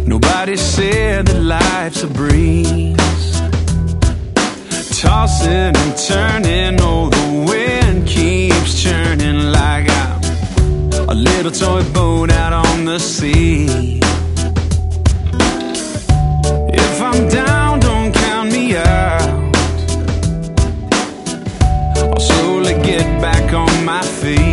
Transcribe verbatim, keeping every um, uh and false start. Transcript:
Nobody said that life's a breeze, tossing and turning. Oh, the wind keeps churning like I'm a little toy boat out on the sea. If I'm down, don't count me out. I'll slowly get back on my feet.